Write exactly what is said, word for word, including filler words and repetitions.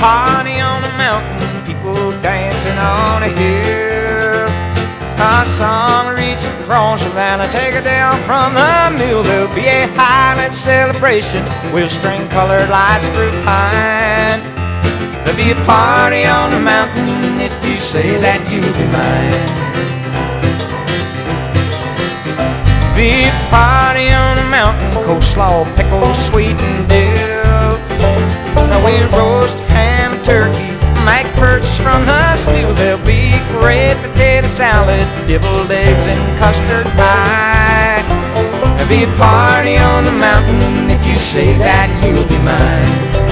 party on the mountain, people dancing on a hill. Our song reach across Savannah, take it down from the mill. There'll be a Highland celebration with string-colored lights through pine. There'll be a party on the mountain if you say that you'll be mine. Be a party on the mountain, coleslaw, pickles, sweet and dill. Now we roast ham and turkey, make perch from the stew. There'll be great potato salad, deviled eggs and custard pie. There'll be a party on the mountain if you say that you'll be mine.